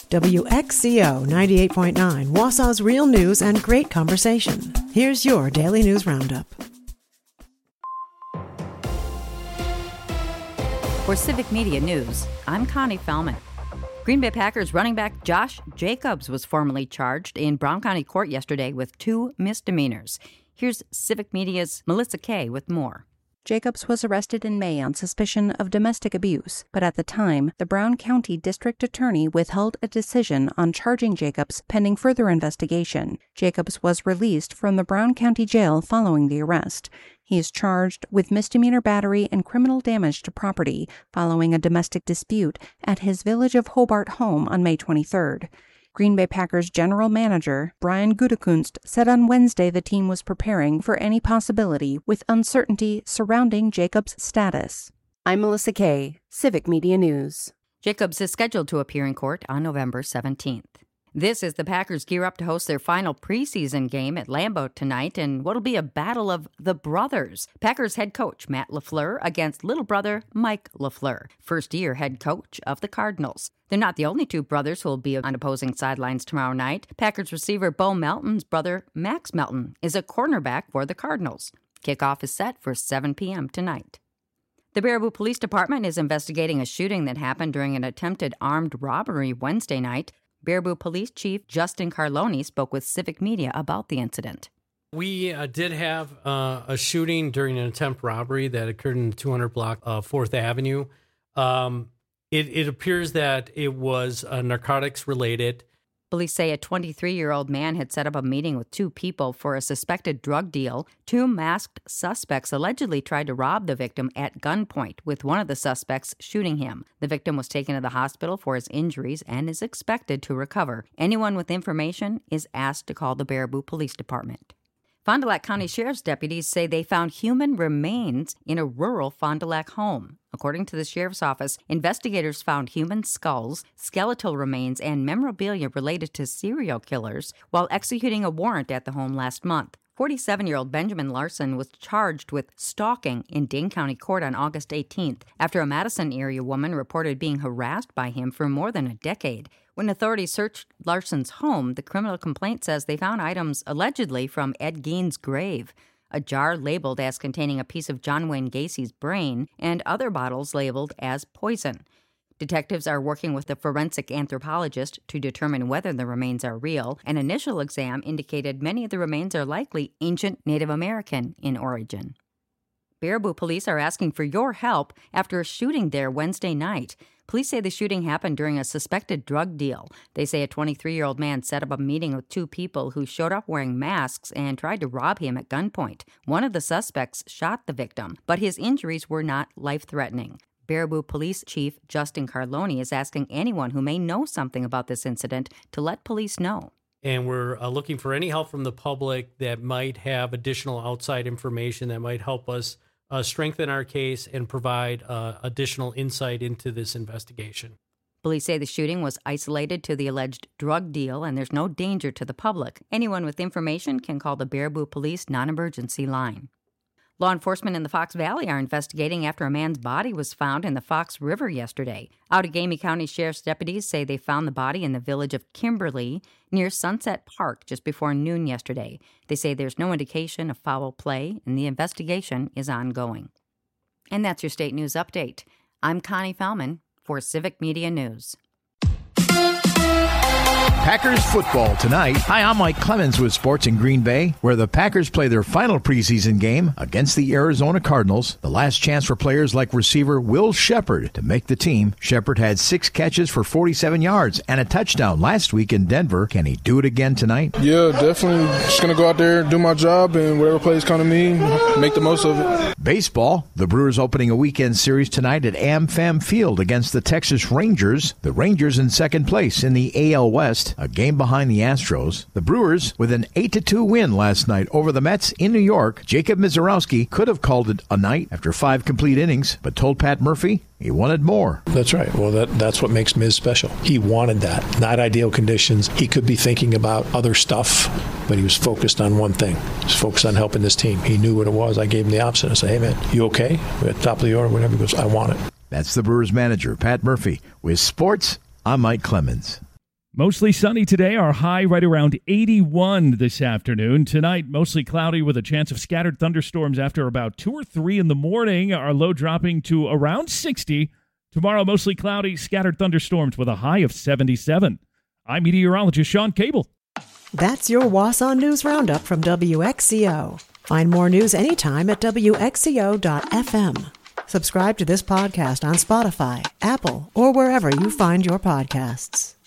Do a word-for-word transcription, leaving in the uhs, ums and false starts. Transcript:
W X C O ninety-eight point nine, Wausau's real news and great conversation. Here's your Daily News Roundup. For Civic Media News, I'm Connie Fellman. Green Bay Packers running back Josh Jacobs was formally charged in Brown County Court yesterday with two misdemeanors. Here's Civic Media's Melissa Kay with more. Jacobs was arrested in May on suspicion of domestic abuse, but at the time, the Brown County District Attorney withheld a decision on charging Jacobs pending further investigation. Jacobs was released from the Brown County Jail following the arrest. He is charged with misdemeanor battery and criminal damage to property following a domestic dispute at his Village of Hobart home on May twenty-third. Green Bay Packers general manager Brian Gutekunst said on Wednesday the team was preparing for any possibility with uncertainty surrounding Jacobs' status. I'm Melissa Kay, Civic Media News. Jacobs is scheduled to appear in court on November seventeenth. This is the Packers gear up to host their final preseason game at Lambeau tonight in what'll be a battle of the brothers. Packers head coach Matt LaFleur against little brother Mike LaFleur, first-year head coach of the Cardinals. They're not the only two brothers who will be on opposing sidelines tomorrow night. Packers receiver Bo Melton's brother Max Melton is a cornerback for the Cardinals. Kickoff is set for seven p.m. tonight. The Baraboo Police Department is investigating a shooting that happened during an attempted armed robbery Wednesday night. Baraboo Police Chief Justin Carloni spoke with Civic Media about the incident. We uh, did have uh, a shooting during an attempt robbery that occurred in the two hundred block of fourth Avenue. Um, it, it appears that it was uh, narcotics related. Police say a twenty-three-year-old man had set up a meeting with two people for a suspected drug deal. Two masked suspects allegedly tried to rob the victim at gunpoint, with one of the suspects shooting him. The victim was taken to the hospital for his injuries and is expected to recover. Anyone with information is asked to call the Baraboo Police Department. Fond du Lac County Sheriff's deputies say they found human remains in a rural Fond du Lac home. According to the Sheriff's Office, investigators found human skulls, skeletal remains, and memorabilia related to serial killers while executing a warrant at the home last month. forty-seven-year-old Benjamin Larson was charged with stalking in Dane County Court on August eighteenth after a Madison area woman reported being harassed by him for more than a decade. When authorities searched Larson's home, the criminal complaint says they found items allegedly from Ed Gein's grave, a jar labeled as containing a piece of John Wayne Gacy's brain, and other bottles labeled as poison. Detectives are working with a forensic anthropologist to determine whether the remains are real. An initial exam indicated many of the remains are likely ancient Native American in origin. Baraboo police are asking for your help after a shooting there Wednesday night. Police say the shooting happened during a suspected drug deal. They say a twenty-three-year-old man set up a meeting with two people who showed up wearing masks and tried to rob him at gunpoint. One of the suspects shot the victim, but his injuries were not life-threatening. Baraboo Police Chief Justin Carloni is asking anyone who may know something about this incident to let police know. And we're uh, looking for any help from the public that might have additional outside information that might help us uh, strengthen our case and provide uh, additional insight into this investigation. Police say the shooting was isolated to the alleged drug deal and there's no danger to the public. Anyone with information can call the Baraboo Police non-emergency line. Law enforcement in the Fox Valley are investigating after a man's body was found in the Fox River yesterday. Outagamie County Sheriff's deputies say they found the body in the village of Kimberly near Sunset Park just before noon yesterday. They say there's no indication of foul play and the investigation is ongoing. And that's your state news update. I'm Connie Fellman for Civic Media News. Packers football tonight. Hi, I'm Mike Clemens with Sports in Green Bay, where the Packers play their final preseason game against the Arizona Cardinals. The last chance for players like receiver Will Shepard to make the team. Shepard had six catches for forty-seven yards and a touchdown last week in Denver. Can he do it again tonight? Yeah, definitely. Just going to go out there, do my job, and whatever plays come to me, make the most of it. Baseball. The Brewers opening a weekend series tonight at AmFam Field against the Texas Rangers. The Rangers in second place in the A L West, a game behind the Astros. The Brewers with an eight to two win last night over the Mets in New York. Jacob Misiorowski could have called it a night after five complete innings, but told Pat Murphy he wanted more. That's right. Well, that that's what makes Miz special. He wanted that. Not ideal conditions. He could be thinking about other stuff, but he was focused on one thing. He was focused on helping this team. He knew what it was. I gave him the option. I said, hey, man, you okay? We're at the top of the order, whatever. He goes, I want it. That's the Brewers manager, Pat Murphy. With sports, I'm Mike Clemens. Mostly sunny today, our high right around eighty-one this afternoon. Tonight, mostly cloudy with a chance of scattered thunderstorms after about two or three in the morning. Our low dropping to around sixty. Tomorrow, mostly cloudy, scattered thunderstorms with a high of seventy-seven. I'm meteorologist Sean Cable. That's your Wausau News Roundup from W X C O. Find more news anytime at W X C O dot F M. Subscribe to this podcast on Spotify, Apple, or wherever you find your podcasts.